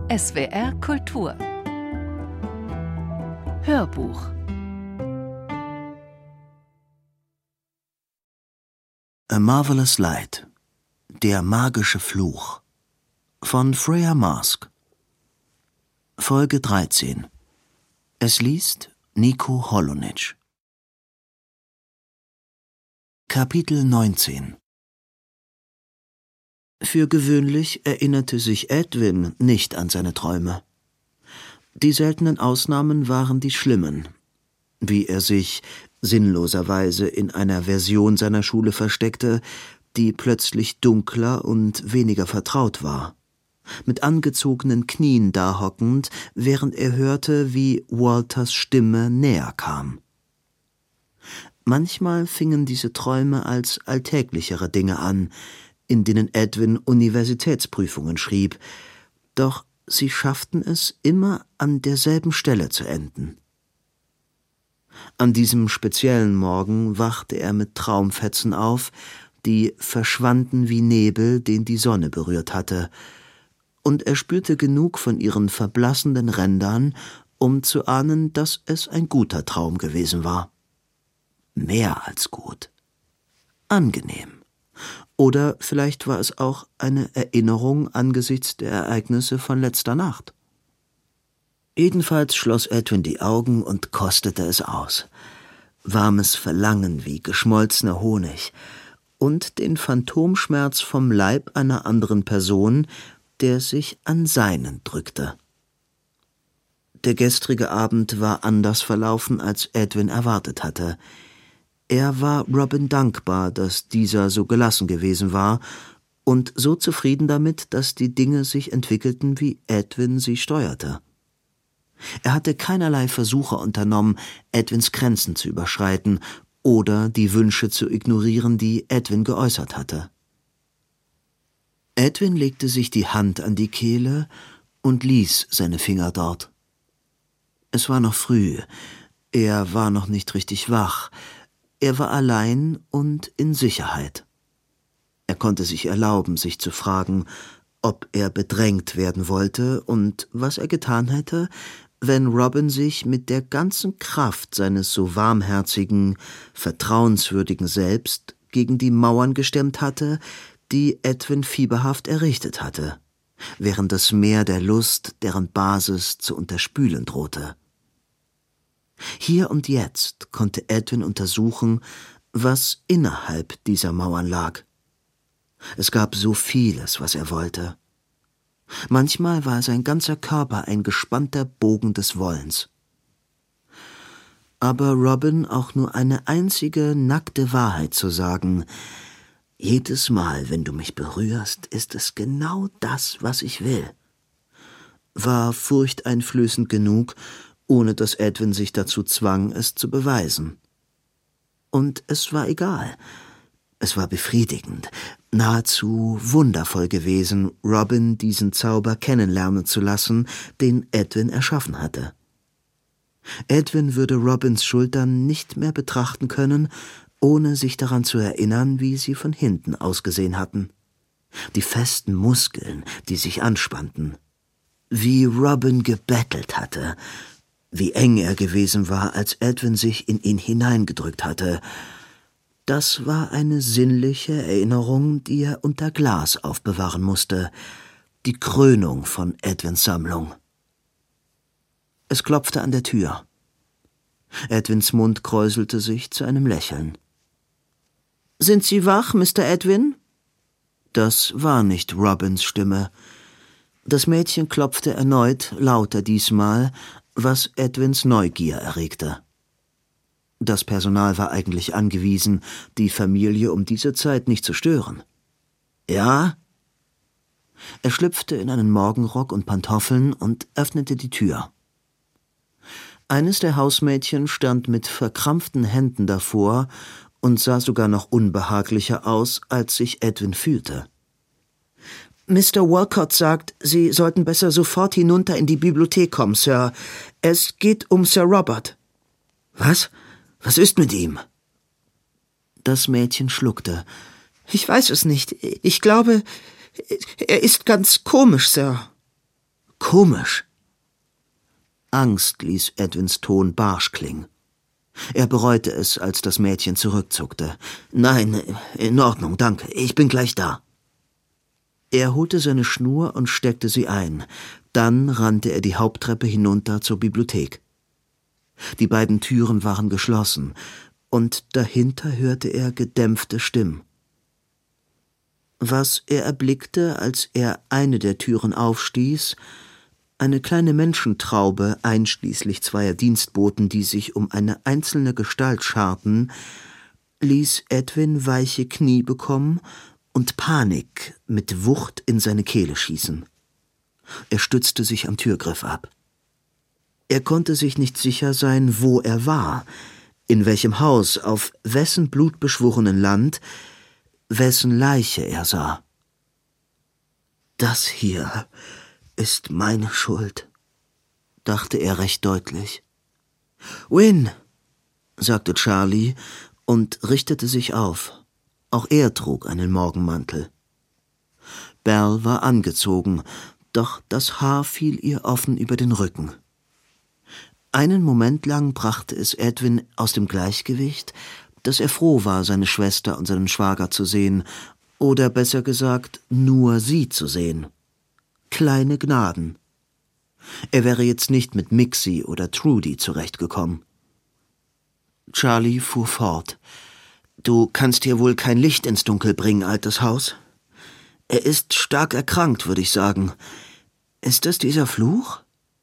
SWR Kultur Hörbuch A Marvelous Light. Der magische Fluch von Freya Marske. Folge 13. Es liest Nico Holonitsch. Kapitel 19. Für gewöhnlich erinnerte sich Edwin nicht an seine Träume. Die seltenen Ausnahmen waren die schlimmen, wie er sich sinnloserweise in einer Version seiner Schule versteckte, die plötzlich dunkler und weniger vertraut war, mit angezogenen Knien dahockend, während er hörte, wie Walters Stimme näher kam. Manchmal fingen diese Träume als alltäglichere Dinge an, in denen Edwin Universitätsprüfungen schrieb, doch sie schafften es, immer an derselben Stelle zu enden. An diesem speziellen Morgen wachte er mit Traumfetzen auf, die verschwanden wie Nebel, den die Sonne berührt hatte, und er spürte genug von ihren verblassenden Rändern, um zu ahnen, dass es ein guter Traum gewesen war. Mehr als gut. Angenehm. Oder vielleicht war es auch eine Erinnerung angesichts der Ereignisse von letzter Nacht. Jedenfalls schloss Edwin die Augen und kostete es aus. Warmes Verlangen wie geschmolzener Honig und den Phantomschmerz vom Leib einer anderen Person, der sich an seinen drückte. Der gestrige Abend war anders verlaufen, als Edwin erwartet hatte. Er war Robin dankbar, dass dieser so gelassen gewesen war und so zufrieden damit, dass die Dinge sich entwickelten, wie Edwin sie steuerte. Er hatte keinerlei Versuche unternommen, Edwins Grenzen zu überschreiten oder die Wünsche zu ignorieren, die Edwin geäußert hatte. Edwin legte sich die Hand an die Kehle und ließ seine Finger dort. Es war noch früh, er war noch nicht richtig wach, er war allein und in Sicherheit. Er konnte sich erlauben, sich zu fragen, ob er bedrängt werden wollte und was er getan hätte, wenn Robin sich mit der ganzen Kraft seines so warmherzigen, vertrauenswürdigen Selbst gegen die Mauern gestemmt hatte, die Edwin fieberhaft errichtet hatte, während das Meer der Lust deren Basis zu unterspülen drohte. Hier und jetzt konnte Edwin untersuchen, was innerhalb dieser Mauern lag. Es gab so vieles, was er wollte. Manchmal war sein ganzer Körper ein gespannter Bogen des Wollens. Aber Robin auch nur eine einzige nackte Wahrheit zu sagen: Jedes Mal, wenn du mich berührst, ist es genau das, was ich will, war furchteinflößend genug, ohne dass Edwin sich dazu zwang, es zu beweisen. Und es war egal. Es war befriedigend, nahezu wundervoll gewesen, Robin diesen Zauber kennenlernen zu lassen, den Edwin erschaffen hatte. Edwin würde Robins Schultern nicht mehr betrachten können, ohne sich daran zu erinnern, wie sie von hinten ausgesehen hatten. Die festen Muskeln, die sich anspannten. Wie Robin gebettelt hatte. Wie eng er gewesen war, als Edwin sich in ihn hineingedrückt hatte. Das war eine sinnliche Erinnerung, die er unter Glas aufbewahren musste. Die Krönung von Edwins Sammlung. Es klopfte an der Tür. Edwins Mund kräuselte sich zu einem Lächeln. »Sind Sie wach, Mr. Edwin?« Das war nicht Robins Stimme. Das Mädchen klopfte erneut, lauter diesmal, was Edwins Neugier erregte. Das Personal war eigentlich angewiesen, die Familie um diese Zeit nicht zu stören. »Ja?« Er schlüpfte in einen Morgenrock und Pantoffeln und öffnete die Tür. Eines der Hausmädchen stand mit verkrampften Händen davor und sah sogar noch unbehaglicher aus, als sich Edwin fühlte. »Mr. Walcott sagt, Sie sollten besser sofort hinunter in die Bibliothek kommen, Sir. Es geht um Sir Robert.« »Was? Was ist mit ihm?« Das Mädchen schluckte. »Ich weiß es nicht. Ich glaube, er ist ganz komisch, Sir.« Komisch. Angst ließ Edwins Ton barsch klingen. Er bereute es, als das Mädchen zurückzuckte. »Nein, in Ordnung, danke, ich bin gleich da.« Er holte seine Schnur und steckte sie ein. Dann rannte er die Haupttreppe hinunter zur Bibliothek. Die beiden Türen waren geschlossen, und dahinter hörte er gedämpfte Stimmen. Was er erblickte, als er eine der Türen aufstieß, eine kleine Menschentraube, einschließlich zweier Dienstboten, die sich um eine einzelne Gestalt scharten, ließ Edwin weiche Knie bekommen und Panik mit Wucht in seine Kehle schießen. Er stützte sich am Türgriff ab. Er konnte sich nicht sicher sein, wo er war, in welchem Haus, auf wessen blutbeschworenen Land, wessen Leiche er sah. »Das hier ist meine Schuld«, dachte er recht deutlich. »Win«, sagte Charlie und richtete sich auf. Auch er trug einen Morgenmantel. Belle war angezogen, doch das Haar fiel ihr offen über den Rücken. Einen Moment lang brachte es Edwin aus dem Gleichgewicht, dass er froh war, seine Schwester und seinen Schwager zu sehen, oder besser gesagt, nur sie zu sehen. Kleine Gnaden. Er wäre jetzt nicht mit Mixie oder Trudy zurechtgekommen. Charlie fuhr fort. »Du kannst hier wohl kein Licht ins Dunkel bringen, altes Haus? Er ist stark erkrankt, würde ich sagen. Ist das dieser Fluch?«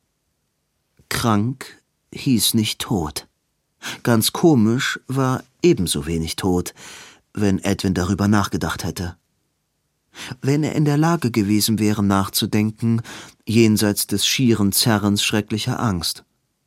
Krank hieß nicht tot. Ganz komisch war ebenso wenig tot, wenn Edwin darüber nachgedacht hätte. Wenn er in der Lage gewesen wäre, nachzudenken, jenseits des schieren Zerrens schrecklicher Angst.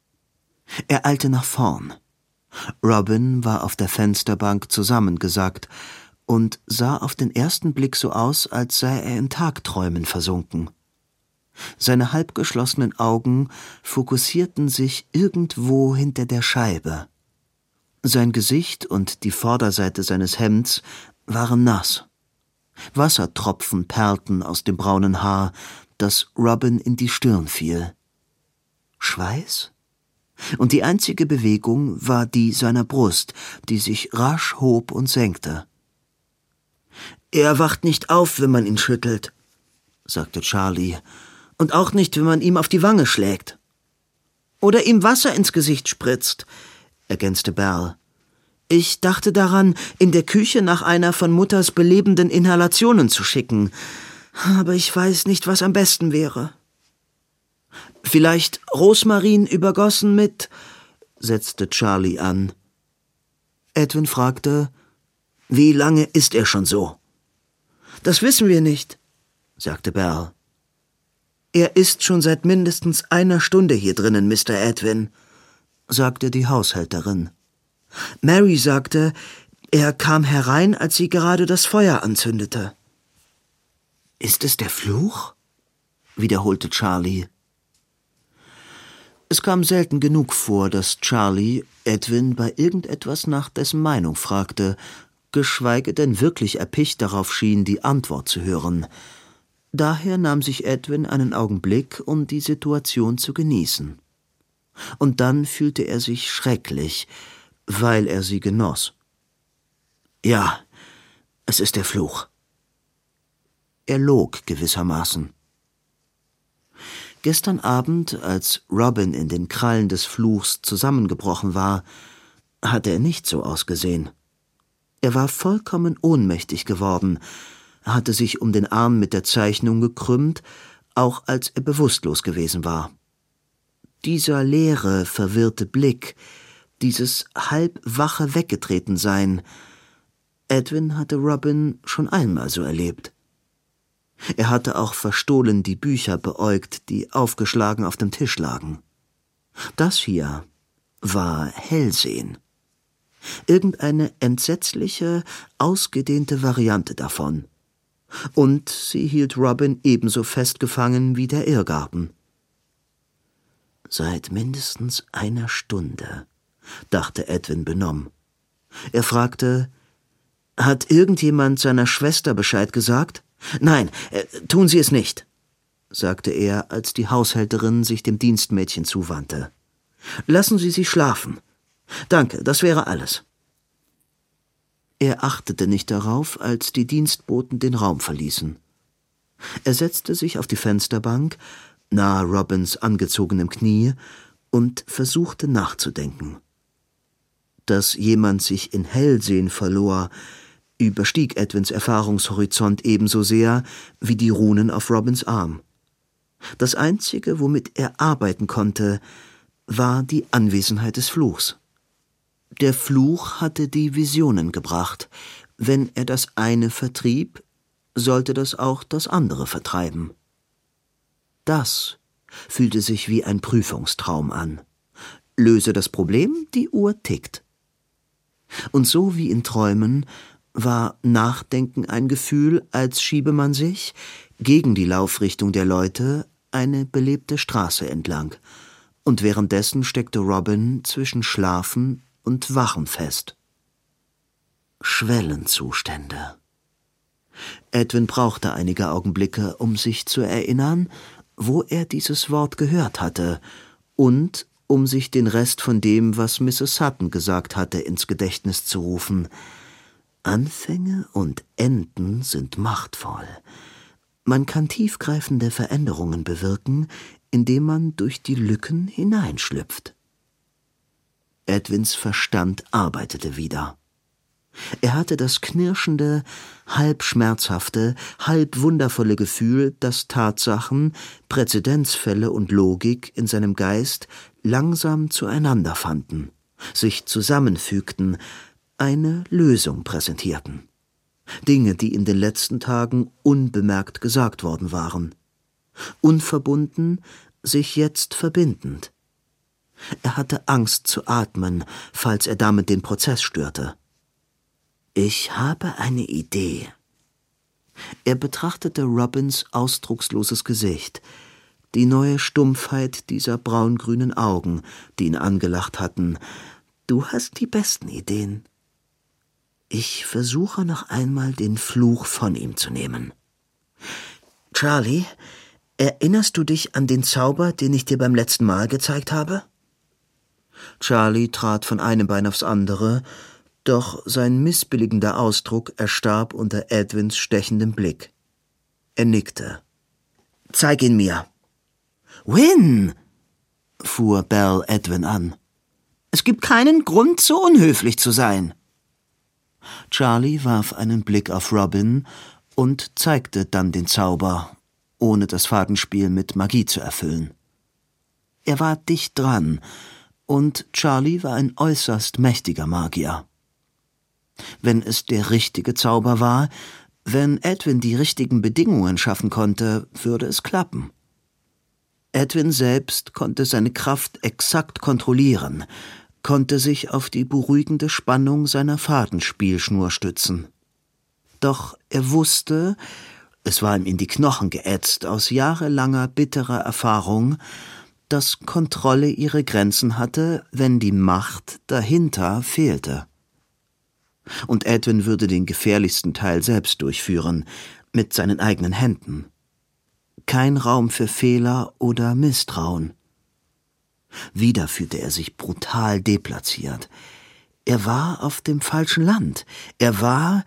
Er eilte nach vorn. Robin war auf der Fensterbank zusammengesackt und sah auf den ersten Blick so aus, als sei er in Tagträumen versunken. Seine halbgeschlossenen Augen fokussierten sich irgendwo hinter der Scheibe. Sein Gesicht und die Vorderseite seines Hemds waren nass. Wassertropfen perlten aus dem braunen Haar, das Robin in die Stirn fiel. Schweiß? Und die einzige Bewegung war die seiner Brust, die sich rasch hob und senkte. »Er wacht nicht auf, wenn man ihn schüttelt«, sagte Charlie, »und auch nicht, wenn man ihm auf die Wange schlägt. Oder ihm Wasser ins Gesicht spritzt«, ergänzte Belle. »Ich dachte daran, in der Küche nach einer von Mutters belebenden Inhalationen zu schicken, aber ich weiß nicht, was am besten wäre.« »Vielleicht Rosmarin übergossen mit«, setzte Charlie an. Edwin fragte, »Wie lange ist er schon so?« »Das wissen wir nicht«, sagte Belle. »Er ist schon seit mindestens einer Stunde hier drinnen, Mr. Edwin«, sagte die Haushälterin. »Mary sagte, er kam herein, als sie gerade das Feuer anzündete.« »Ist es der Fluch?«, wiederholte Charlie. Es kam selten genug vor, dass Charlie Edwin bei irgendetwas nach dessen Meinung fragte, geschweige denn wirklich erpicht darauf schien, die Antwort zu hören. Daher nahm sich Edwin einen Augenblick, um die Situation zu genießen. Und dann fühlte er sich schrecklich, weil er sie genoss. »Ja, es ist der Fluch.« Er log gewissermaßen. Gestern Abend, als Robin in den Krallen des Fluchs zusammengebrochen war, hatte er nicht so ausgesehen. Er war vollkommen ohnmächtig geworden, hatte sich um den Arm mit der Zeichnung gekrümmt, auch als er bewusstlos gewesen war. Dieser leere, verwirrte Blick, dieses halb wache Weggetretensein, Edwin hatte Robin schon einmal so erlebt. Er hatte auch verstohlen die Bücher beäugt, die aufgeschlagen auf dem Tisch lagen. Das hier war Hellsehen. Irgendeine entsetzliche, ausgedehnte Variante davon. Und sie hielt Robin ebenso festgefangen wie der Irrgarten. »Seit mindestens einer Stunde«, dachte Edwin benommen. Er fragte, »Hat irgendjemand seiner Schwester Bescheid gesagt?« »Nein, tun Sie es nicht«, sagte er, als die Haushälterin sich dem Dienstmädchen zuwandte. »Lassen Sie sie schlafen. Danke, das wäre alles.« Er achtete nicht darauf, als die Dienstboten den Raum verließen. Er setzte sich auf die Fensterbank, nahe Robins angezogenem Knie, und versuchte nachzudenken. Dass jemand sich in Hellsehen verlor, überstieg Edwins Erfahrungshorizont ebenso sehr wie die Runen auf Robins Arm. Das Einzige, womit er arbeiten konnte, war die Anwesenheit des Fluchs. Der Fluch hatte die Visionen gebracht. Wenn er das eine vertrieb, sollte das auch das andere vertreiben. Das fühlte sich wie ein Prüfungstraum an. Löse das Problem, die Uhr tickt. Und so wie in Träumen war Nachdenken ein Gefühl, als schiebe man sich, gegen die Laufrichtung der Leute, eine belebte Straße entlang, und währenddessen steckte Robin zwischen Schlafen und Wachen fest. Schwellenzustände. Edwin brauchte einige Augenblicke, um sich zu erinnern, wo er dieses Wort gehört hatte, und um sich den Rest von dem, was Mrs. Sutton gesagt hatte, ins Gedächtnis zu rufen. Anfänge und Enden sind machtvoll. Man kann tiefgreifende Veränderungen bewirken, indem man durch die Lücken hineinschlüpft. Edwins Verstand arbeitete wieder. Er hatte das knirschende, halb schmerzhafte, halb wundervolle Gefühl, dass Tatsachen, Präzedenzfälle und Logik in seinem Geist langsam zueinander fanden, sich zusammenfügten, eine Lösung präsentierten. Dinge, die in den letzten Tagen unbemerkt gesagt worden waren. Unverbunden, sich jetzt verbindend. Er hatte Angst zu atmen, falls er damit den Prozess störte. »Ich habe eine Idee.« Er betrachtete Robins ausdrucksloses Gesicht, die neue Stumpfheit dieser braungrünen Augen, die ihn angelacht hatten. »Du hast die besten Ideen.« »Ich versuche noch einmal, den Fluch von ihm zu nehmen.« »Charlie, erinnerst du dich an den Zauber, den ich dir beim letzten Mal gezeigt habe?« Charlie trat von einem Bein aufs andere, doch sein missbilligender Ausdruck erstarb unter Edwins stechendem Blick. Er nickte. »Zeig ihn mir.« »Win«, fuhr Belle Edwin an. »Es gibt keinen Grund, so unhöflich zu sein.« Charlie warf einen Blick auf Robin und zeigte dann den Zauber, ohne das Fadenspiel mit Magie zu erfüllen. Er war dicht dran, und Charlie war ein äußerst mächtiger Magier. Wenn es der richtige Zauber war, wenn Edwin die richtigen Bedingungen schaffen konnte, würde es klappen. Edwin selbst konnte seine Kraft exakt kontrollieren, konnte sich auf die beruhigende Spannung seiner Fadenspielschnur stützen. Doch er wusste, es war ihm in die Knochen geätzt aus jahrelanger bitterer Erfahrung, dass Kontrolle ihre Grenzen hatte, wenn die Macht dahinter fehlte. Und Edwin würde den gefährlichsten Teil selbst durchführen, mit seinen eigenen Händen. Kein Raum für Fehler oder Misstrauen. Wieder fühlte er sich brutal deplatziert. Er war auf dem falschen Land. Er war...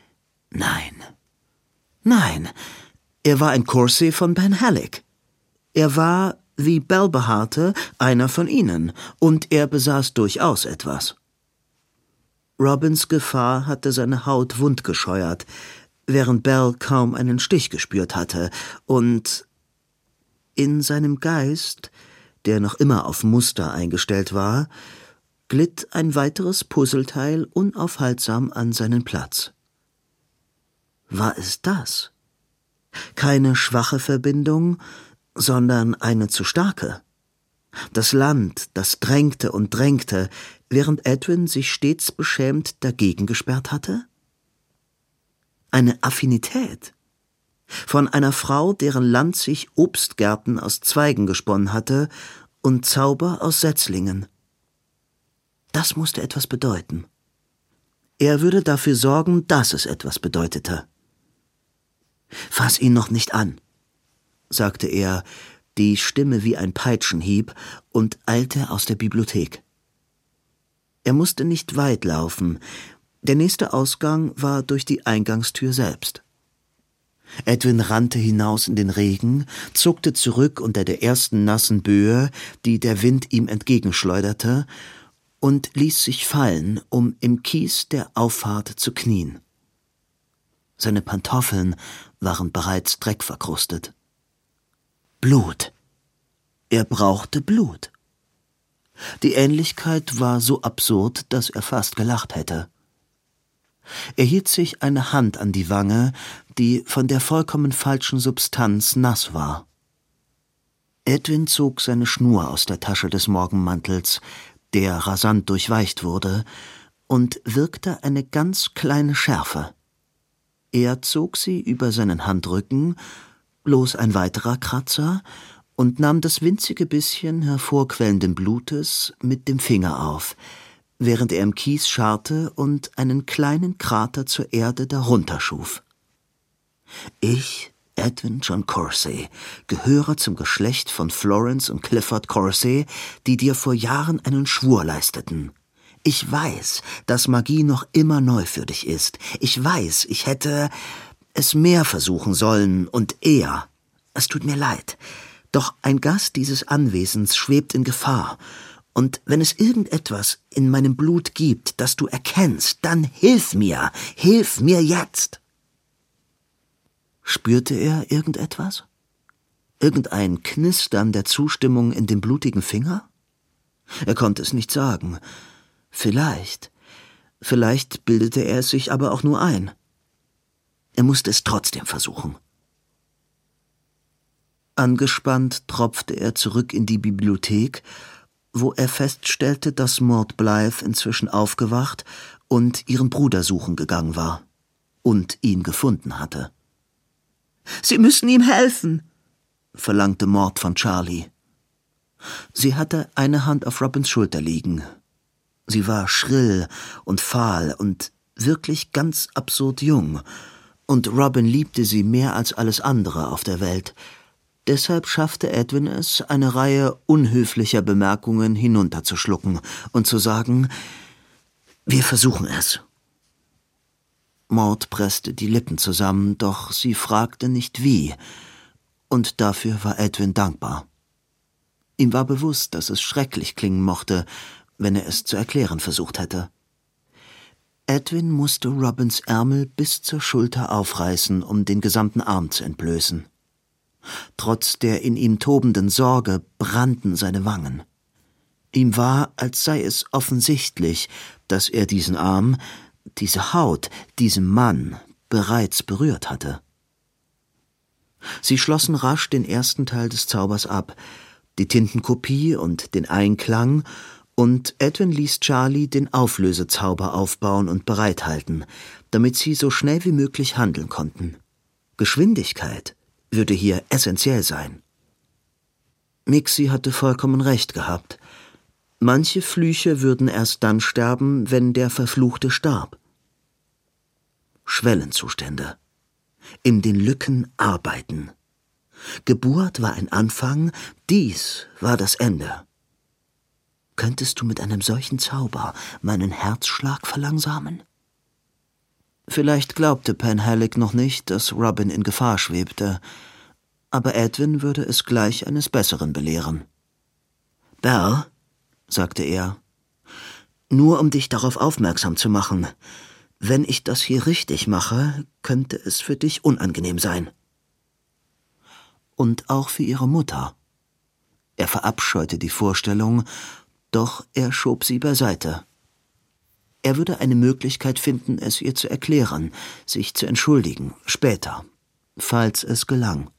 Nein, er war ein Corsair von Ben Halleck. Er war, wie Belle beharrte, einer von ihnen, und er besaß durchaus etwas. Robins Gefahr hatte seine Haut wundgescheuert, während Belle kaum einen Stich gespürt hatte, und in seinem Geist, der noch immer auf Muster eingestellt war, glitt ein weiteres Puzzleteil unaufhaltsam an seinen Platz. War es das? Keine schwache Verbindung, sondern eine zu starke. Das Land, das drängte und drängte, während Edwin sich stets beschämt dagegen gesperrt hatte? Eine Affinität. Von einer Frau, deren Land sich Obstgärten aus Zweigen gesponnen hatte und Zauber aus Setzlingen. Das musste etwas bedeuten. Er würde dafür sorgen, dass es etwas bedeutete. »Fass ihn noch nicht an«, sagte er, die Stimme wie ein Peitschenhieb, und eilte aus der Bibliothek. Er musste nicht weit laufen. Der nächste Ausgang war durch die Eingangstür selbst. Edwin rannte hinaus in den Regen, zuckte zurück unter der ersten nassen Böe, die der Wind ihm entgegenschleuderte, und ließ sich fallen, um im Kies der Auffahrt zu knien. Seine Pantoffeln waren bereits dreckverkrustet. Blut. Er brauchte Blut. Die Ähnlichkeit war so absurd, dass er fast gelacht hätte. Er hielt sich eine Hand an die Wange, die von der vollkommen falschen Substanz nass war. Edwin zog seine Schnur aus der Tasche des Morgenmantels, der rasant durchweicht wurde, und wirkte eine ganz kleine Schärfe. Er zog sie über seinen Handrücken, bloß ein weiterer Kratzer, und nahm das winzige bisschen hervorquellenden Blutes mit dem Finger auf, während er im Kies scharrte und einen kleinen Krater zur Erde darunter schuf. Ich, Edwin John Corsey, gehöre zum Geschlecht von Florence und Clifford Corsey, die dir vor Jahren einen Schwur leisteten. Ich weiß, dass Magie noch immer neu für dich ist. Ich weiß, ich hätte es mehr versuchen sollen und eher. Es tut mir leid. Doch ein Gast dieses Anwesens schwebt in Gefahr. Und wenn es irgendetwas in meinem Blut gibt, das du erkennst, dann hilf mir jetzt. Spürte er irgendetwas? Irgendein Knistern der Zustimmung in dem blutigen Finger? Er konnte es nicht sagen. Vielleicht bildete er es sich aber auch nur ein. Er musste es trotzdem versuchen. Angespannt tropfte er zurück in die Bibliothek, wo er feststellte, dass Maud Blythe inzwischen aufgewacht und ihren Bruder suchen gegangen war und ihn gefunden hatte. »Sie müssen ihm helfen«, verlangte Maud von Charlie. Sie hatte eine Hand auf Robins Schulter liegen. Sie war schrill und fahl und wirklich ganz absurd jung, und Robin liebte sie mehr als alles andere auf der Welt. Deshalb schaffte Edwin es, eine Reihe unhöflicher Bemerkungen hinunterzuschlucken und zu sagen, »Wir versuchen es.« Maud presste die Lippen zusammen, doch sie fragte nicht wie, und dafür war Edwin dankbar. Ihm war bewusst, dass es schrecklich klingen mochte, wenn er es zu erklären versucht hätte. Edwin musste Robins Ärmel bis zur Schulter aufreißen, um den gesamten Arm zu entblößen. Trotz der in ihm tobenden Sorge brannten seine Wangen. Ihm war, als sei es offensichtlich, dass er diesen Arm, diese Haut, diesen Mann bereits berührt hatte. Sie schlossen rasch den ersten Teil des Zaubers ab, die Tintenkopie und den Einklang, und Edwin ließ Charlie den Auflösezauber aufbauen und bereithalten, damit sie so schnell wie möglich handeln konnten. Geschwindigkeit würde hier essentiell sein. Mixie hatte vollkommen recht gehabt. Manche Flüche würden erst dann sterben, wenn der Verfluchte starb. Schwellenzustände. In den Lücken arbeiten. Geburt war ein Anfang, dies war das Ende. Könntest du mit einem solchen Zauber meinen Herzschlag verlangsamen? Vielleicht glaubte Penhallock noch nicht, dass Robin in Gefahr schwebte, aber Edwin würde es gleich eines Besseren belehren. »Belle«, sagte er, »nur um dich darauf aufmerksam zu machen, wenn ich das hier richtig mache, könnte es für dich unangenehm sein.« Und auch für ihre Mutter. Er verabscheute die Vorstellung, doch er schob sie beiseite. Er würde eine Möglichkeit finden, es ihr zu erklären, sich zu entschuldigen, später, falls es gelang.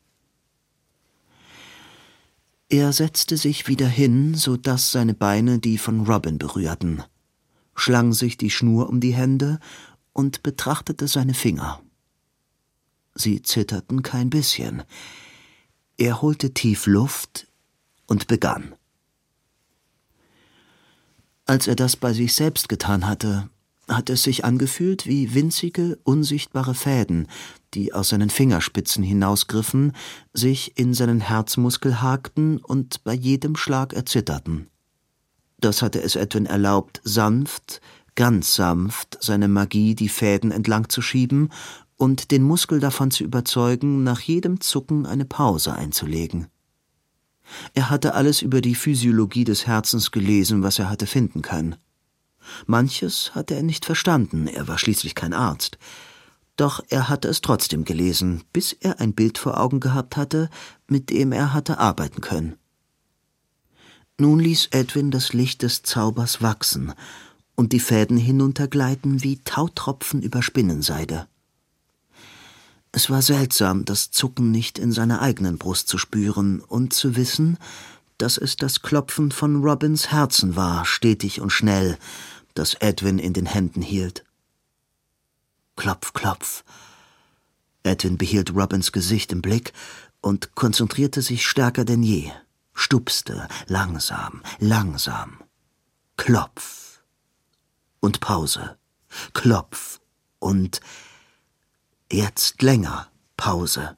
Er setzte sich wieder hin, so dass seine Beine die von Robin berührten, schlang sich die Schnur um die Hände und betrachtete seine Finger. Sie zitterten kein bisschen. Er holte tief Luft und begann. Als er das bei sich selbst getan hatte, hatte es sich angefühlt wie winzige, unsichtbare Fäden, die aus seinen Fingerspitzen hinausgriffen, sich in seinen Herzmuskel hakten und bei jedem Schlag erzitterten. Das hatte es Edwin erlaubt, sanft, ganz sanft, seine Magie die Fäden entlang zu schieben und den Muskel davon zu überzeugen, nach jedem Zucken eine Pause einzulegen. Er hatte alles über die Physiologie des Herzens gelesen, was er hatte finden können. Manches hatte er nicht verstanden, er war schließlich kein Arzt. Doch er hatte es trotzdem gelesen, bis er ein Bild vor Augen gehabt hatte, mit dem er hatte arbeiten können. Nun ließ Edwin das Licht des Zaubers wachsen und die Fäden hinuntergleiten wie Tautropfen über Spinnenseide. Es war seltsam, das Zucken nicht in seiner eigenen Brust zu spüren und zu wissen, dass es das Klopfen von Robins Herzen war, stetig und schnell, das Edwin in den Händen hielt. Klopf, klopf. Edwin behielt Robins Gesicht im Blick und konzentrierte sich stärker denn je, stupste, langsam, langsam. Klopf. Und Pause. Klopf. Und jetzt länger Pause.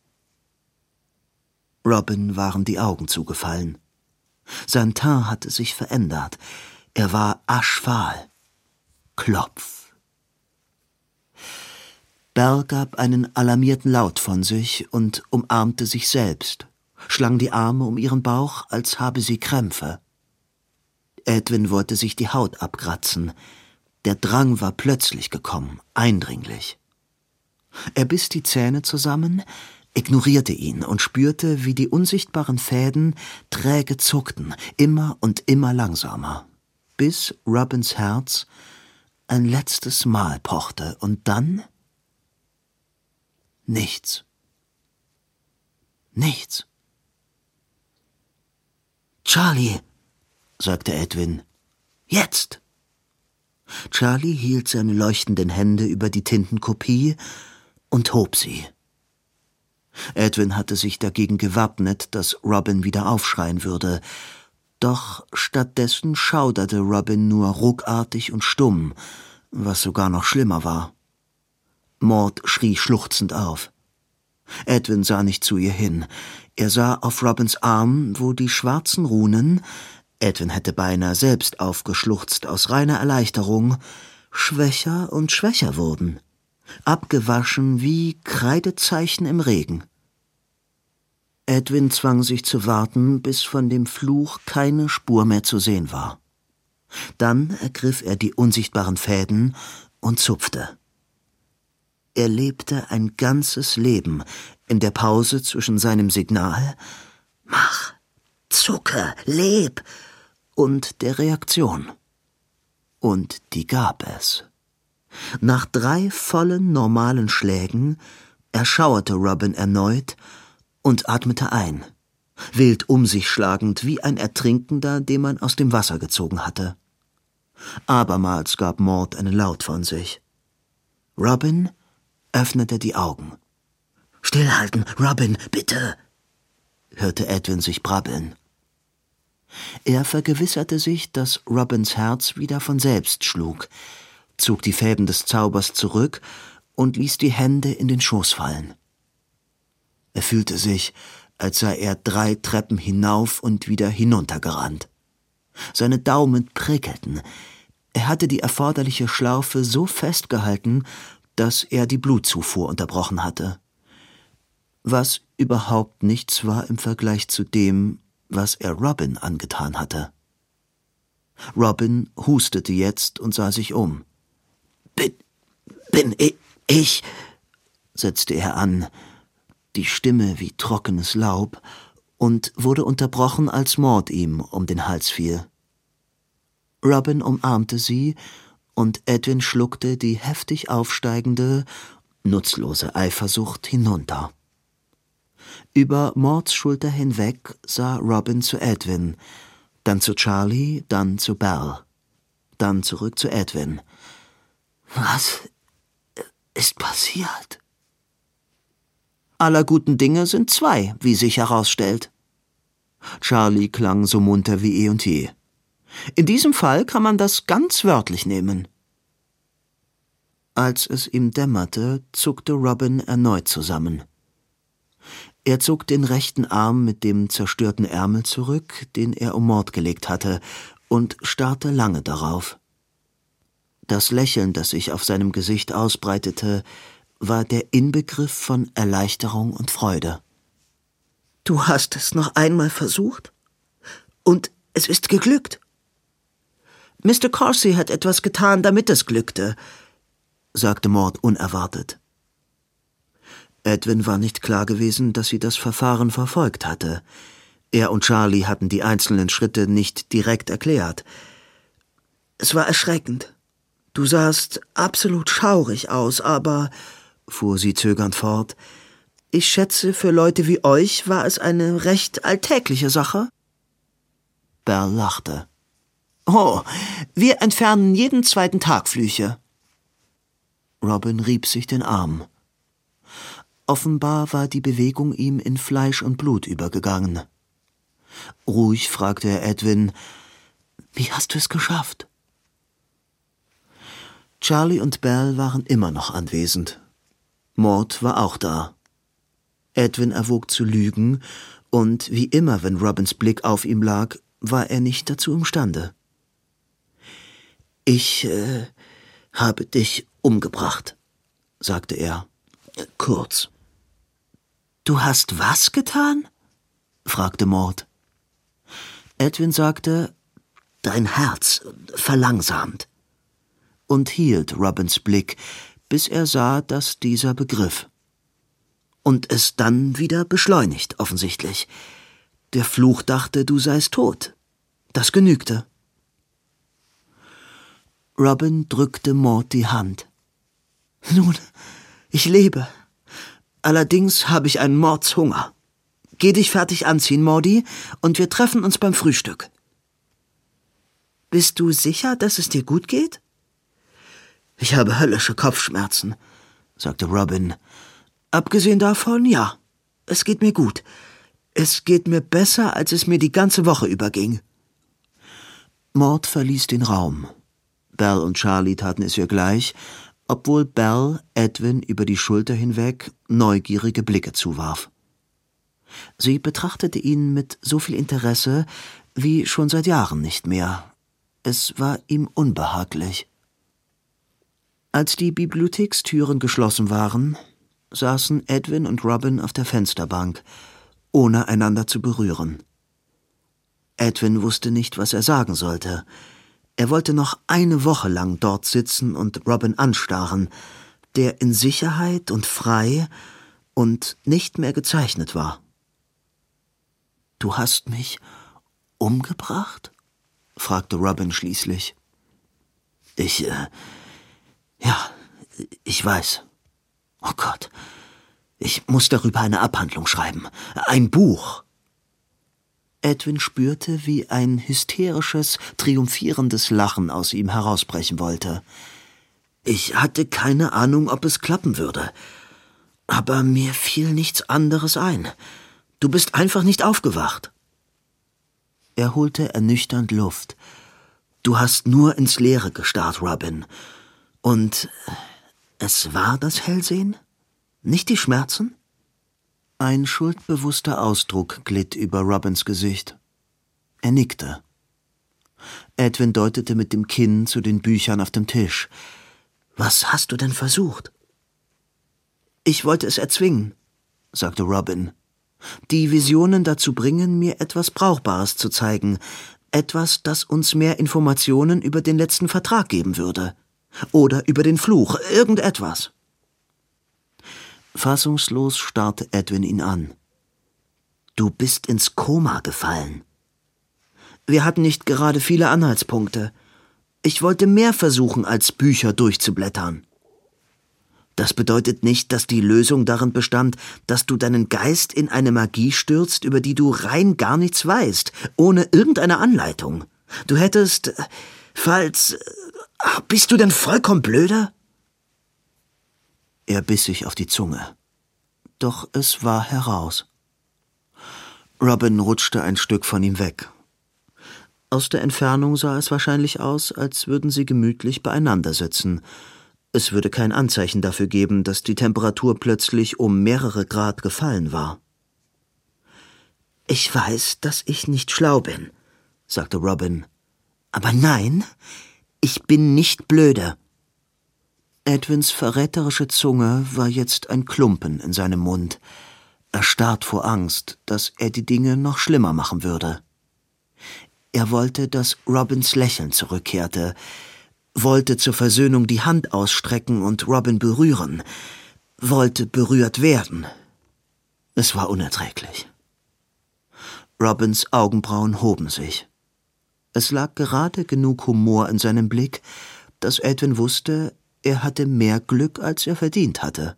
Robin waren die Augen zugefallen. Sein Teint hatte sich verändert. Er war aschfahl. Klopf. Belle gab einen alarmierten Laut von sich und umarmte sich selbst, schlang die Arme um ihren Bauch, als habe sie Krämpfe. Edwin wollte sich die Haut abkratzen. Der Drang war plötzlich gekommen, eindringlich. Er biss die Zähne zusammen, ignorierte ihn und spürte, wie die unsichtbaren Fäden träge zuckten, immer und immer langsamer, bis Robins Herz ein letztes Mal pochte und dann nichts. Nichts. »Charlie«, sagte Edwin, »jetzt!« Charlie hielt seine leuchtenden Hände über die Tintenkopie und hob sie. Edwin hatte sich dagegen gewappnet, dass Robin wieder aufschreien würde, doch stattdessen schauderte Robin nur ruckartig und stumm, was sogar noch schlimmer war. Maud schrie schluchzend auf. Edwin sah nicht zu ihr hin. Er sah auf Robins Arm, wo die schwarzen Runen, Edwin hätte beinahe selbst aufgeschluchzt aus reiner Erleichterung, schwächer und schwächer wurden, abgewaschen wie Kreidezeichen im Regen. Edwin zwang sich zu warten, bis von dem Fluch keine Spur mehr zu sehen war. Dann ergriff er die unsichtbaren Fäden und zupfte. Er lebte ein ganzes Leben in der Pause zwischen seinem Signal »Mach, zucke, leb« und der Reaktion. Und die gab es. Nach 3 vollen, normalen Schlägen erschauerte Robin erneut und atmete ein, wild um sich schlagend wie ein Ertrinkender, den man aus dem Wasser gezogen hatte. Abermals gab Maud einen Laut von sich. Robin öffnete die Augen. »Stillhalten, Robin, bitte«, hörte Edwin sich brabbeln. Er vergewisserte sich, dass Robins Herz wieder von selbst schlug, zog die Fäden des Zaubers zurück und ließ die Hände in den Schoß fallen. Er fühlte sich, als sei er 3 Treppen hinauf und wieder hinuntergerannt. Seine Daumen prickelten. Er hatte die erforderliche Schlaufe so festgehalten, dass er die Blutzufuhr unterbrochen hatte. Was überhaupt nichts war im Vergleich zu dem, was er Robin angetan hatte. Robin hustete jetzt und sah sich um. Bin ich, setzte er an, die Stimme wie trockenes Laub, und wurde unterbrochen, als Maud ihm um den Hals fiel. Robin umarmte sie, und Edwin schluckte die heftig aufsteigende, nutzlose Eifersucht hinunter. Über Mauds Schulter hinweg sah Robin zu Edwin, dann zu Charlie, dann zu Belle, dann zurück zu Edwin. »Was ist passiert?« »Aller guten Dinge sind 2, wie sich herausstellt.« Charlie klang so munter wie eh und je. »In diesem Fall kann man das ganz wörtlich nehmen.« Als es ihm dämmerte, zuckte Robin erneut zusammen. Er zog den rechten Arm mit dem zerstörten Ärmel zurück, den er um Maud gelegt hatte, und starrte lange darauf. Das Lächeln, das sich auf seinem Gesicht ausbreitete, war der Inbegriff von Erleichterung und Freude. »Du hast es noch einmal versucht? Und es ist geglückt? Mr. Corsi hat etwas getan, damit es glückte«, sagte Maud unerwartet. Edwin war nicht klar gewesen, dass sie das Verfahren verfolgt hatte. Er und Charlie hatten die einzelnen Schritte nicht direkt erklärt. »Es war erschreckend. Du sahst absolut schaurig aus, aber«, fuhr sie zögernd fort, »ich schätze, für Leute wie euch war es eine recht alltägliche Sache?« Belle lachte. »Oh, wir entfernen jeden zweiten Tag Flüche.« Robin rieb sich den Arm. Offenbar war die Bewegung ihm in Fleisch und Blut übergegangen. Ruhig fragte er Edwin, »Wie hast du es geschafft?« Charlie und Belle waren immer noch anwesend. Maud war auch da. Edwin erwog zu lügen, und wie immer, wenn Robins Blick auf ihm lag, war er nicht dazu imstande. »Ich habe dich umgebracht«, sagte er. »Kurz.« »Du hast was getan?« fragte Maud. Edwin sagte, »Dein Herz verlangsamt«, und hielt Robins Blick, bis er sah, dass dieser begriff. Und es dann wieder beschleunigt, offensichtlich. Der Fluch dachte, du seist tot. Das genügte. Robin drückte Maud die Hand. »Nun, ich lebe. Allerdings habe ich einen Mordshunger. Geh dich fertig anziehen, Maudie, und wir treffen uns beim Frühstück.« »Bist du sicher, dass es dir gut geht?« »Ich habe höllische Kopfschmerzen«, sagte Robin. »Abgesehen davon, ja, es geht mir gut. Es geht mir besser, als es mir die ganze Woche überging.« Maud verließ den Raum. Belle und Charlie taten es ihr gleich, obwohl Belle Edwin über die Schulter hinweg neugierige Blicke zuwarf. Sie betrachtete ihn mit so viel Interesse wie schon seit Jahren nicht mehr. Es war ihm unbehaglich. Als die Bibliothekstüren geschlossen waren, saßen Edwin und Robin auf der Fensterbank, ohne einander zu berühren. Edwin wusste nicht, was er sagen sollte. Er wollte noch eine Woche lang dort sitzen und Robin anstarren, der in Sicherheit und frei und nicht mehr gezeichnet war. »Du hast mich umgebracht?« fragte Robin schließlich. Ich weiß. Oh Gott, ich muss darüber eine Abhandlung schreiben. Ein Buch.« Edwin spürte, wie ein hysterisches, triumphierendes Lachen aus ihm herausbrechen wollte. »Ich hatte keine Ahnung, ob es klappen würde. Aber mir fiel nichts anderes ein. Du bist einfach nicht aufgewacht.« Er holte ernüchternd Luft. »Du hast nur ins Leere gestarrt, Robin. Und es war das Hellsehen? Nicht die Schmerzen?« Ein schuldbewusster Ausdruck glitt über Robins Gesicht. Er nickte. Edwin deutete mit dem Kinn zu den Büchern auf dem Tisch. »Was hast du denn versucht?« »Ich wollte es erzwingen«, sagte Robin. »Die Visionen dazu bringen, mir etwas Brauchbares zu zeigen. Etwas, das uns mehr Informationen über den letzten Vertrag geben würde. Oder über den Fluch, irgendetwas.« Fassungslos starrte Edwin ihn an. »Du bist ins Koma gefallen.« »Wir hatten nicht gerade viele Anhaltspunkte. Ich wollte mehr versuchen, als Bücher durchzublättern.« »Das bedeutet nicht, dass die Lösung darin bestand, dass du deinen Geist in eine Magie stürzt, über die du rein gar nichts weißt, ohne irgendeine Anleitung. Du hättest, falls... Bist du denn vollkommen blöde?« Er biss sich auf die Zunge. Doch es war heraus. Robin rutschte ein Stück von ihm weg. Aus der Entfernung sah es wahrscheinlich aus, als würden sie gemütlich beieinander sitzen. Es würde kein Anzeichen dafür geben, dass die Temperatur plötzlich um mehrere Grad gefallen war. »Ich weiß, dass ich nicht schlau bin«, sagte Robin. »Aber nein, ich bin nicht blöde.« Edwins verräterische Zunge war jetzt ein Klumpen in seinem Mund, erstarrt vor Angst, dass er die Dinge noch schlimmer machen würde. Er wollte, dass Robins Lächeln zurückkehrte, wollte zur Versöhnung die Hand ausstrecken und Robin berühren, wollte berührt werden. Es war unerträglich. Robins Augenbrauen hoben sich. Es lag gerade genug Humor in seinem Blick, dass Edwin wusste, er hatte mehr Glück, als er verdient hatte.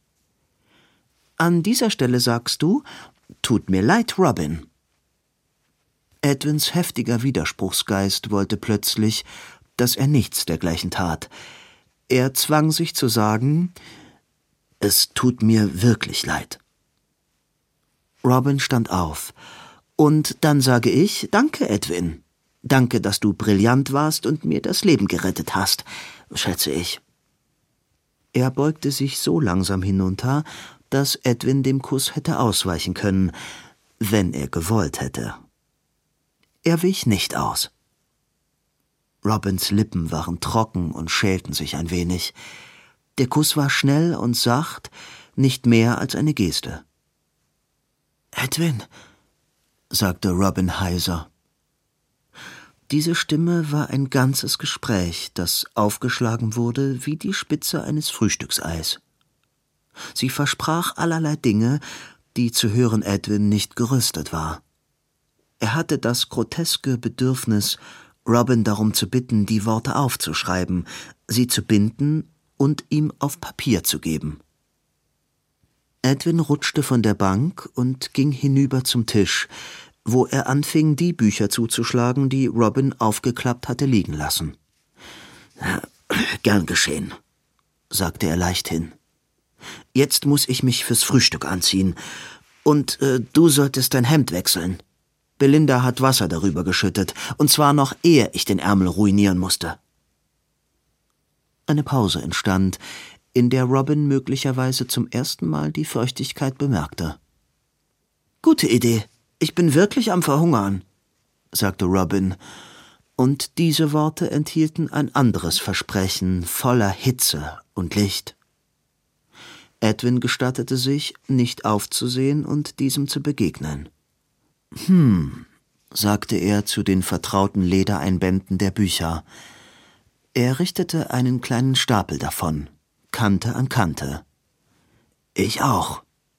»An dieser Stelle sagst du, »Tut mir leid, Robin.« Edwins heftiger Widerspruchsgeist wollte plötzlich, dass er nichts dergleichen tat. Er zwang sich zu sagen, »Es tut mir wirklich leid.« Robin stand auf. »Und dann sage ich, danke, Edwin. Danke, dass du brillant warst und mir das Leben gerettet hast, schätze ich.« Er beugte sich so langsam hinunter, dass Edwin dem Kuss hätte ausweichen können, wenn er gewollt hätte. Er wich nicht aus. Robins Lippen waren trocken und schälten sich ein wenig. Der Kuss war schnell und sacht, nicht mehr als eine Geste. »Edwin«, sagte Robin heiser. Diese Stimme war ein ganzes Gespräch, das aufgeschlagen wurde wie die Spitze eines Frühstückseis. Sie versprach allerlei Dinge, die zu hören Edwin nicht gerüstet war. Er hatte das groteske Bedürfnis, Robin darum zu bitten, die Worte aufzuschreiben, sie zu binden und ihm auf Papier zu geben. Edwin rutschte von der Bank und ging hinüber zum Tisch, wo er anfing, die Bücher zuzuschlagen, die Robin aufgeklappt hatte liegen lassen. »Gern geschehen«, sagte er leichthin. »Jetzt muss ich mich fürs Frühstück anziehen. Und du solltest dein Hemd wechseln. Belinda hat Wasser darüber geschüttet, und zwar noch ehe ich den Ärmel ruinieren musste.« Eine Pause entstand, in der Robin möglicherweise zum ersten Mal die Feuchtigkeit bemerkte. »Gute Idee. Ich bin wirklich am Verhungern«, sagte Robin, und diese Worte enthielten ein anderes Versprechen voller Hitze und Licht. Edwin gestattete sich, nicht aufzusehen und diesem zu begegnen. Sagte er zu den vertrauten Ledereinbänden der Bücher. Er richtete einen kleinen Stapel davon, Kante an Kante. »Ich auch.«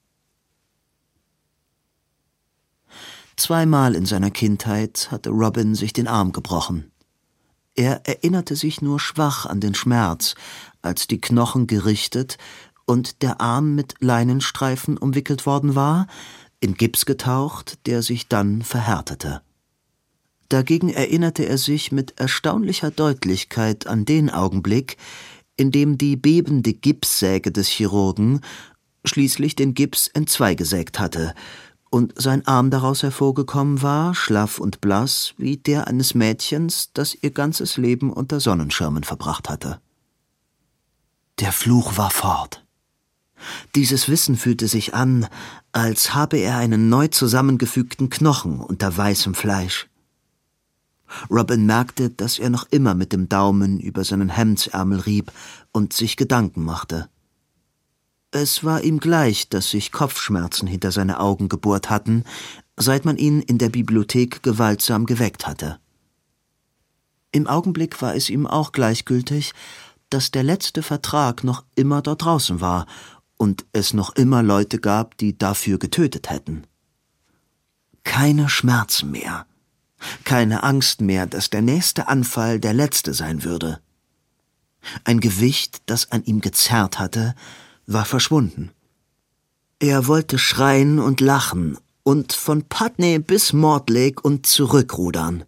Zweimal in seiner Kindheit hatte Robin sich den Arm gebrochen. Er erinnerte sich nur schwach an den Schmerz, als die Knochen gerichtet und der Arm mit Leinenstreifen umwickelt worden war, in Gips getaucht, der sich dann verhärtete. Dagegen erinnerte er sich mit erstaunlicher Deutlichkeit an den Augenblick, in dem die bebende Gipssäge des Chirurgen schließlich den Gips entzweigesägt hatte und sein Arm daraus hervorgekommen war, schlaff und blass wie der eines Mädchens, das ihr ganzes Leben unter Sonnenschirmen verbracht hatte. Der Fluch war fort. Dieses Wissen fühlte sich an, als habe er einen neu zusammengefügten Knochen unter weißem Fleisch. Robin merkte, dass er noch immer mit dem Daumen über seinen Hemdsärmel rieb und sich Gedanken machte. Es war ihm gleich, dass sich Kopfschmerzen hinter seine Augen gebohrt hatten, seit man ihn in der Bibliothek gewaltsam geweckt hatte. Im Augenblick war es ihm auch gleichgültig, dass der letzte Vertrag noch immer dort draußen war und es noch immer Leute gab, die dafür getötet hätten. Keine Schmerzen mehr, keine Angst mehr, dass der nächste Anfall der letzte sein würde. Ein Gewicht, das an ihm gezerrt hatte, war verschwunden. Er wollte schreien und lachen und von Putney bis Mortlake und zurückrudern.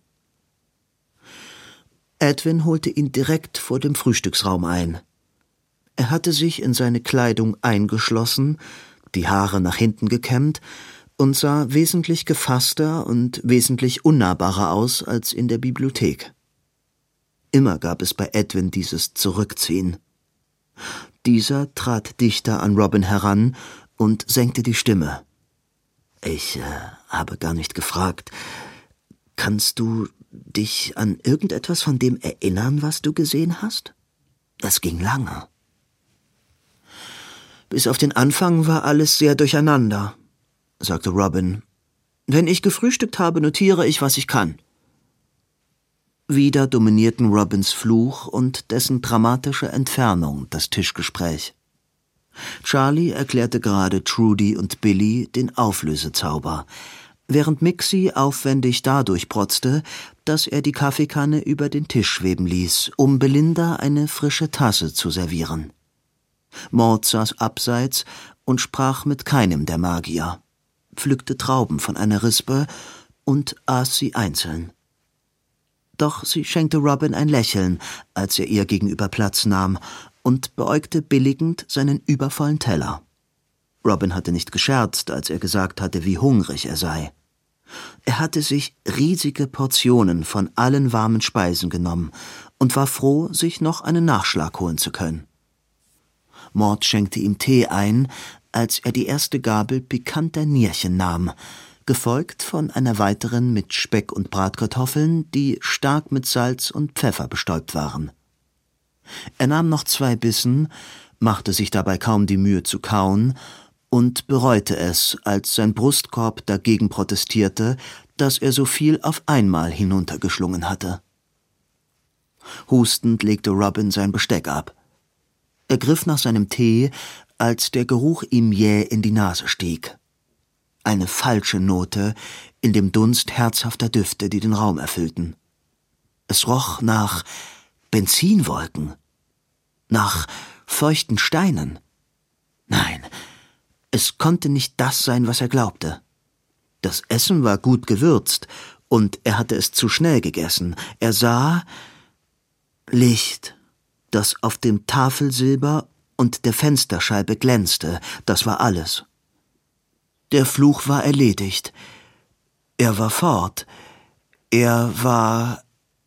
Edwin holte ihn direkt vor dem Frühstücksraum ein. Er hatte sich in seine Kleidung eingeschlossen, die Haare nach hinten gekämmt und sah wesentlich gefasster und wesentlich unnahbarer aus als in der Bibliothek. Immer gab es bei Edwin dieses Zurückziehen. Dieser trat dichter an Robin heran und senkte die Stimme. »Ich habe gar nicht gefragt. Kannst du dich an irgendetwas von dem erinnern, was du gesehen hast? Das ging lange.« »Bis auf den Anfang war alles sehr durcheinander«, sagte Robin. »Wenn ich gefrühstückt habe, notiere ich, was ich kann.« Wieder dominierten Robins Fluch und dessen dramatische Entfernung das Tischgespräch. Charlie erklärte gerade Trudy und Billy den Auflösezauber, während Mixie aufwendig dadurch protzte, dass er die Kaffeekanne über den Tisch schweben ließ, um Belinda eine frische Tasse zu servieren. Maud saß abseits und sprach mit keinem der Magier, pflückte Trauben von einer Rispe und aß sie einzeln. Doch sie schenkte Robin ein Lächeln, als er ihr gegenüber Platz nahm, und beäugte billigend seinen übervollen Teller. Robin hatte nicht gescherzt, als er gesagt hatte, wie hungrig er sei. Er hatte sich riesige Portionen von allen warmen Speisen genommen und war froh, sich noch einen Nachschlag holen zu können. Maud schenkte ihm Tee ein, als er die erste Gabel pikanter Nierchen nahm, gefolgt von einer weiteren mit Speck und Bratkartoffeln, die stark mit Salz und Pfeffer bestäubt waren. Er nahm noch 2 Bissen, machte sich dabei kaum die Mühe zu kauen und bereute es, als sein Brustkorb dagegen protestierte, dass er so viel auf einmal hinuntergeschlungen hatte. Hustend legte Robin sein Besteck ab. Er griff nach seinem Tee, als der Geruch ihm jäh in die Nase stieg. Eine falsche Note in dem Dunst herzhafter Düfte, die den Raum erfüllten. Es roch nach Benzinwolken, nach feuchten Steinen. Nein, es konnte nicht das sein, was er glaubte. Das Essen war gut gewürzt, und er hatte es zu schnell gegessen. Er sah Licht, das auf dem Tafelsilber und der Fensterscheibe glänzte, das war alles. Der Fluch war erledigt. Er war fort. Er war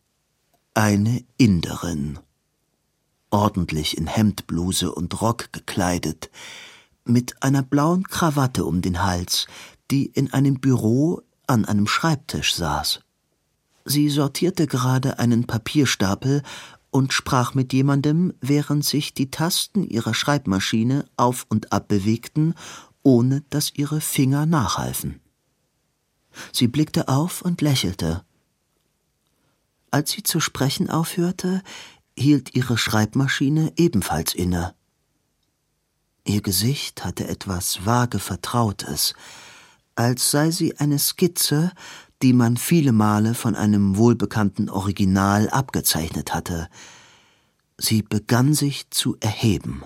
eine Inderin, ordentlich in Hemdbluse und Rock gekleidet, mit einer blauen Krawatte um den Hals, die in einem Büro an einem Schreibtisch saß. Sie sortierte gerade einen Papierstapel und sprach mit jemandem, während sich die Tasten ihrer Schreibmaschine auf und ab bewegten, ohne dass ihre Finger nachhalfen. Sie blickte auf und lächelte. Als sie zu sprechen aufhörte, hielt ihre Schreibmaschine ebenfalls inne. Ihr Gesicht hatte etwas vage Vertrautes, als sei sie eine Skizze, die man viele Male von einem wohlbekannten Original abgezeichnet hatte. Sie begann sich zu erheben.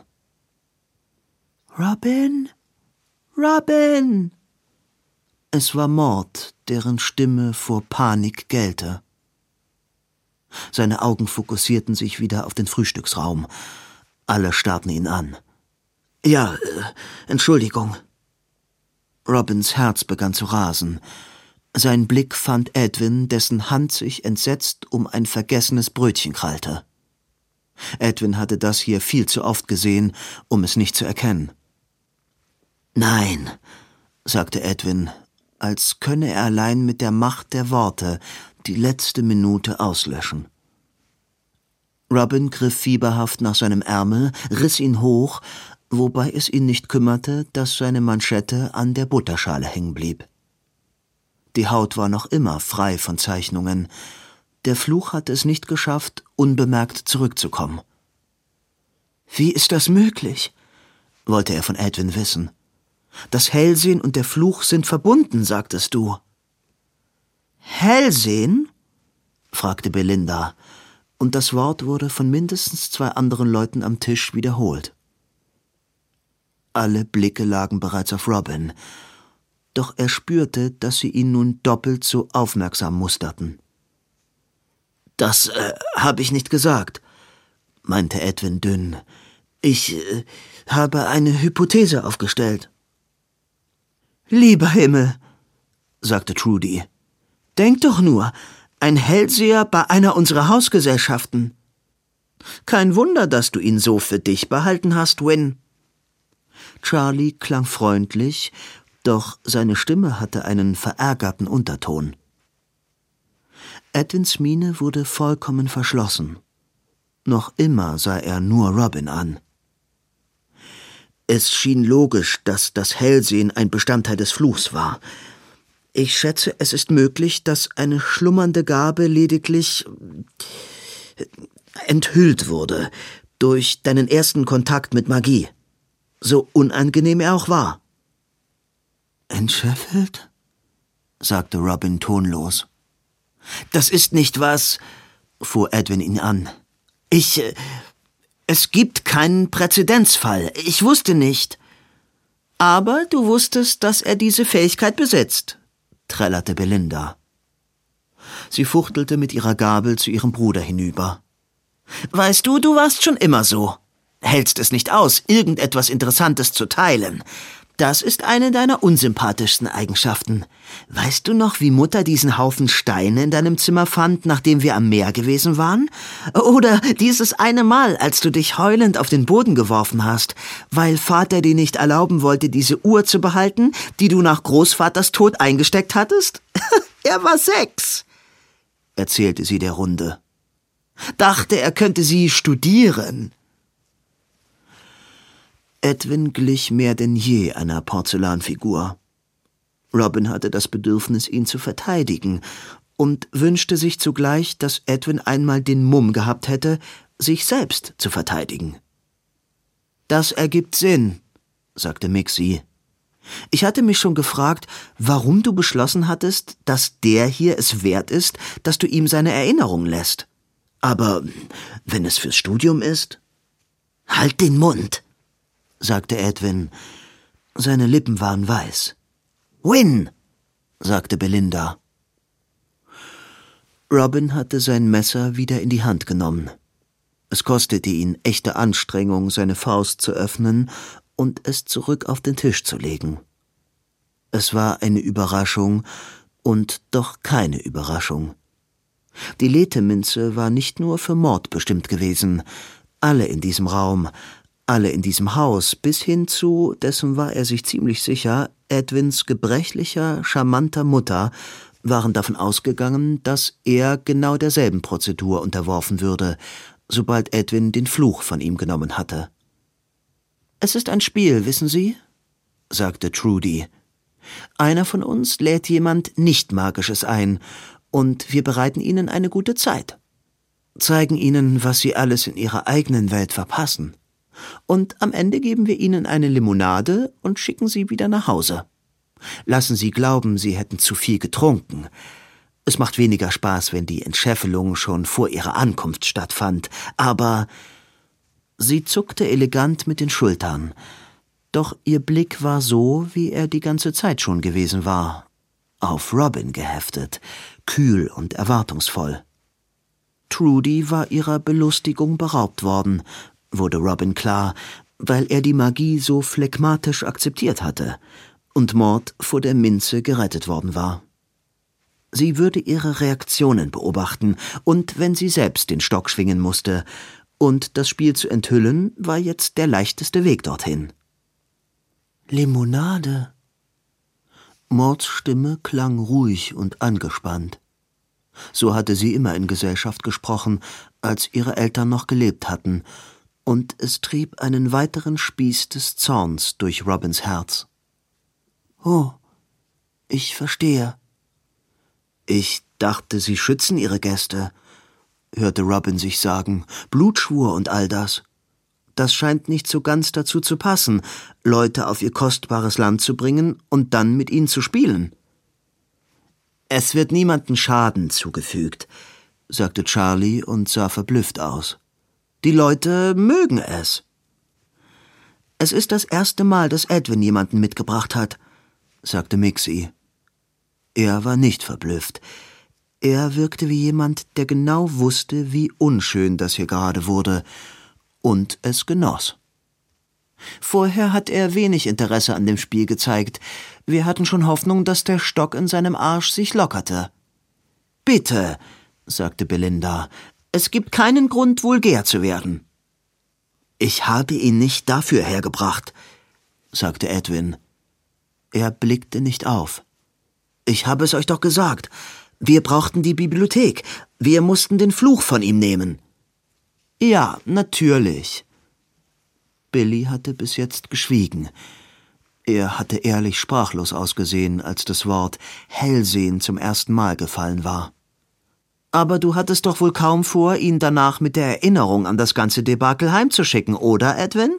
»Robin? Robin!« Es war Maud, deren Stimme vor Panik gellte. Seine Augen fokussierten sich wieder auf den Frühstücksraum. Alle starrten ihn an. »Ja, Entschuldigung.« Robins Herz begann zu rasen. Sein Blick fand Edwin, dessen Hand sich entsetzt um ein vergessenes Brötchen krallte. Edwin hatte das hier viel zu oft gesehen, um es nicht zu erkennen. »Nein«, sagte Edwin, als könne er allein mit der Macht der Worte die letzte Minute auslöschen. Robin griff fieberhaft nach seinem Ärmel, riss ihn hoch, wobei es ihn nicht kümmerte, dass seine Manschette an der Butterschale hängen blieb. Die Haut war noch immer frei von Zeichnungen. Der Fluch hatte es nicht geschafft, unbemerkt zurückzukommen. »Wie ist das möglich?« wollte er von Edwin wissen. »Das Hellsehen und der Fluch sind verbunden, sagtest du.« »Hellsehen?« fragte Belinda, und das Wort wurde von mindestens 2 anderen Leuten am Tisch wiederholt. Alle Blicke lagen bereits auf Robin, doch er spürte, dass sie ihn nun doppelt so aufmerksam musterten. »Das habe ich nicht gesagt«, meinte Edwin dünn. »Ich habe eine Hypothese aufgestellt.« »Lieber Himmel«, sagte Trudy. »Denk doch nur, ein Hellseher bei einer unserer Hausgesellschaften.« Kein Wunder, dass du ihn so für dich behalten hast, Win. Charlie klang freundlich, doch seine Stimme hatte einen verärgerten Unterton. Edwins Miene wurde vollkommen verschlossen. Noch immer sah er nur Robin an. Es schien logisch, dass das Hellsehen ein Bestandteil des Fluchs war. Ich schätze, es ist möglich, dass eine schlummernde Gabe lediglich enthüllt wurde durch deinen ersten Kontakt mit Magie, so unangenehm er auch war. »Entschäffelt?« sagte Robin tonlos. »Das ist nicht was«, fuhr Edwin ihn an. Es gibt keinen Präzedenzfall. Ich wusste nicht.« »Aber du wusstest, dass er diese Fähigkeit besitzt«, trällerte Belinda. Sie fuchtelte mit ihrer Gabel zu ihrem Bruder hinüber. »Weißt du, du warst schon immer so. Hältst es nicht aus, irgendetwas Interessantes zu teilen. Das ist eine deiner unsympathischsten Eigenschaften. Weißt du noch, wie Mutter diesen Haufen Steine in deinem Zimmer fand, nachdem wir am Meer gewesen waren? Oder dieses eine Mal, als du dich heulend auf den Boden geworfen hast, weil Vater dir nicht erlauben wollte, diese Uhr zu behalten, die du nach Großvaters Tod eingesteckt hattest? Er war 6, erzählte sie der Runde. Dachte, er könnte sie studieren. Edwin glich mehr denn je einer Porzellanfigur. Robin hatte das Bedürfnis, ihn zu verteidigen, und wünschte sich zugleich, dass Edwin einmal den Mumm gehabt hätte, sich selbst zu verteidigen. »Das ergibt Sinn«, sagte Mixie. »Ich hatte mich schon gefragt, warum du beschlossen hattest, dass der hier es wert ist, dass du ihm seine Erinnerung lässt. Aber wenn es fürs Studium ist...« »Halt den Mund«, sagte Edwin. Seine Lippen waren weiß. »Win«, sagte Belinda. Robin hatte sein Messer wieder in die Hand genommen. Es kostete ihn echte Anstrengung, seine Faust zu öffnen und es zurück auf den Tisch zu legen. Es war eine Überraschung und doch keine Überraschung. Die Lethe-Münze war nicht nur für Mord bestimmt gewesen. Alle in diesem Raum, alle in diesem Haus, bis hin zu, dessen war er sich ziemlich sicher, Edwins gebrechlicher, charmanter Mutter, waren davon ausgegangen, dass er genau derselben Prozedur unterworfen würde, sobald Edwin den Fluch von ihm genommen hatte. »Es ist ein Spiel, wissen Sie?«, sagte Trudy. »Einer von uns lädt jemand Nicht-Magisches ein, und wir bereiten ihnen eine gute Zeit. Zeigen ihnen, was sie alles in ihrer eigenen Welt verpassen. Und am Ende geben wir ihnen eine Limonade und schicken sie wieder nach Hause. Lassen sie glauben, sie hätten zu viel getrunken. Es macht weniger Spaß, wenn die Entschäffelung schon vor ihrer Ankunft stattfand, aber...« Sie zuckte elegant mit den Schultern, doch ihr Blick war so, wie er die ganze Zeit schon gewesen war, auf Robin geheftet, kühl und erwartungsvoll. Trudy war ihrer Belustigung beraubt worden, wurde Robin klar, weil er die Magie so phlegmatisch akzeptiert hatte und Mord vor der Minze gerettet worden war. Sie würde ihre Reaktionen beobachten, und wenn sie selbst den Stock schwingen musste, und das Spiel zu enthüllen, war jetzt der leichteste Weg dorthin. »Limonade?« Mords Stimme klang ruhig und angespannt. So hatte sie immer in Gesellschaft gesprochen, als ihre Eltern noch gelebt hatten, und es trieb einen weiteren Spieß des Zorns durch Robins Herz. »Oh, ich verstehe.« »Ich dachte, Sie schützen Ihre Gäste«, hörte Robin sich sagen, »Blutschwur und all das. Das scheint nicht so ganz dazu zu passen, Leute auf ihr kostbares Land zu bringen und dann mit ihnen zu spielen.« »Es wird niemandem Schaden zugefügt«, sagte Charlie und sah verblüfft aus. »Die Leute mögen es.« »Es ist das erste Mal, dass Edwin jemanden mitgebracht hat«, sagte Mixie. Er war nicht verblüfft. Er wirkte wie jemand, der genau wusste, wie unschön das hier gerade wurde, und es genoss. Vorher hat er wenig Interesse an dem Spiel gezeigt. Wir hatten schon Hoffnung, dass der Stock in seinem Arsch sich lockerte. »Bitte«, sagte Belinda, Es gibt keinen Grund, vulgär zu werden. »Ich habe ihn nicht dafür hergebracht«, sagte Edwin. Er blickte nicht auf. »Ich habe es euch doch gesagt. Wir brauchten die Bibliothek. Wir mussten den Fluch von ihm nehmen.« »Ja, natürlich.« Billy hatte bis jetzt geschwiegen. Er hatte ehrlich sprachlos ausgesehen, als das Wort Hellsehen zum ersten Mal gefallen war. »Aber du hattest doch wohl kaum vor, ihn danach mit der Erinnerung an das ganze Debakel heimzuschicken, oder, Edwin?«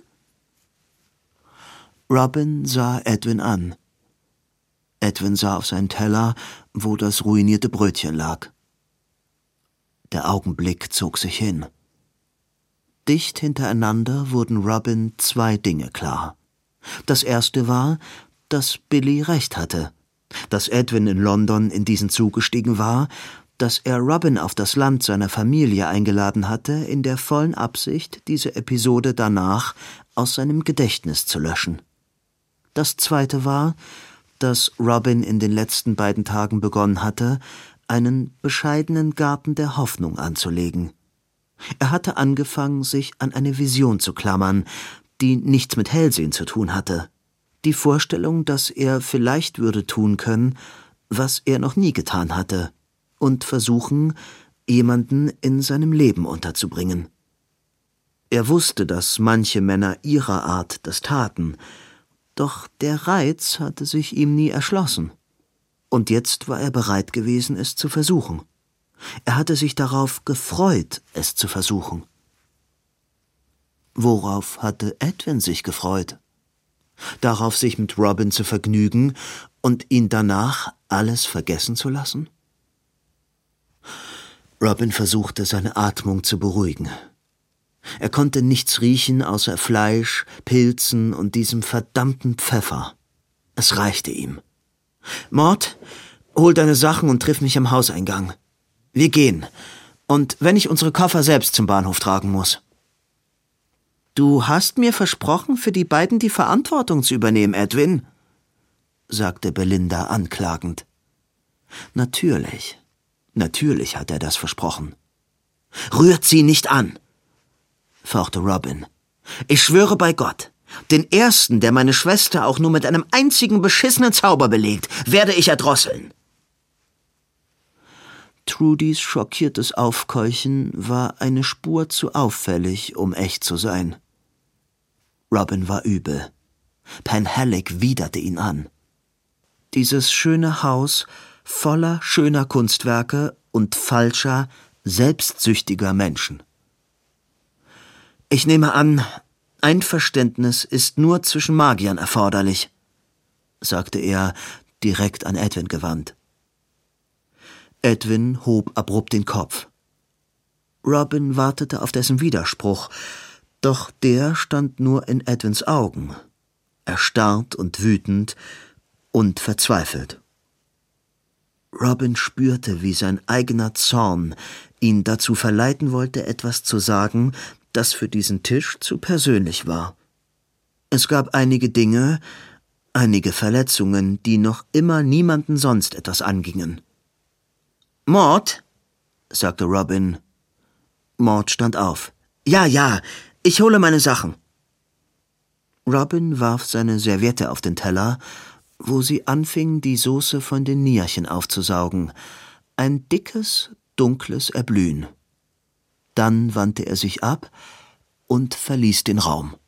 Robin sah Edwin an. Edwin sah auf seinen Teller, wo das ruinierte Brötchen lag. Der Augenblick zog sich hin. Dicht hintereinander wurden Robin 2 Dinge klar. Das erste war, dass Billy recht hatte, dass Edwin in London in diesen Zug gestiegen war, dass er Robin auf das Land seiner Familie eingeladen hatte, in der vollen Absicht, diese Episode danach aus seinem Gedächtnis zu löschen. Das zweite war, dass Robin in den letzten beiden Tagen begonnen hatte, einen bescheidenen Garten der Hoffnung anzulegen. Er hatte angefangen, sich an eine Vision zu klammern, die nichts mit Hellsehen zu tun hatte. Die Vorstellung, dass er vielleicht würde tun können, was er noch nie getan hatte, und versuchen, jemanden in seinem Leben unterzubringen. Er wusste, dass manche Männer ihrer Art das taten, doch der Reiz hatte sich ihm nie erschlossen. Und jetzt war er bereit gewesen, es zu versuchen. Er hatte sich darauf gefreut, es zu versuchen. Worauf hatte Edwin sich gefreut? Darauf, sich mit Robin zu vergnügen und ihn danach alles vergessen zu lassen? Robin versuchte, seine Atmung zu beruhigen. Er konnte nichts riechen außer Fleisch, Pilzen und diesem verdammten Pfeffer. Es reichte ihm. »Mort, hol deine Sachen und triff mich am Hauseingang. Wir gehen. Und wenn ich unsere Koffer selbst zum Bahnhof tragen muss.« »Du hast mir versprochen, für die beiden die Verantwortung zu übernehmen, Edwin«, sagte Belinda anklagend. Natürlich hat er das versprochen. »Rührt sie nicht an«, fauchte Robin. »Ich schwöre bei Gott, den ersten, der meine Schwester auch nur mit einem einzigen beschissenen Zauber belegt, werde ich erdrosseln.« Trudys schockiertes Aufkeuchen war eine Spur zu auffällig, um echt zu sein. Robin war übel. Penhalick widerte ihn an. Dieses schöne Haus voller schöner Kunstwerke und falscher, selbstsüchtiger Menschen. »Ich nehme an, Einverständnis ist nur zwischen Magiern erforderlich«, sagte er, direkt an Edwin gewandt. Edwin hob abrupt den Kopf. Robin wartete auf dessen Widerspruch, doch der stand nur in Edwins Augen, erstarrt und wütend und verzweifelt. Robin spürte, wie sein eigener Zorn ihn dazu verleiten wollte, etwas zu sagen, das für diesen Tisch zu persönlich war. Es gab einige Dinge, einige Verletzungen, die noch immer niemanden sonst etwas angingen. »Mort«, sagte Robin. Mort stand auf. Ja, ich hole meine Sachen.« Robin warf seine Serviette auf den Teller, wo sie anfing, die Soße von den Nierchen aufzusaugen. Ein dickes, dunkles Erblühen. Dann wandte er sich ab und verließ den Raum.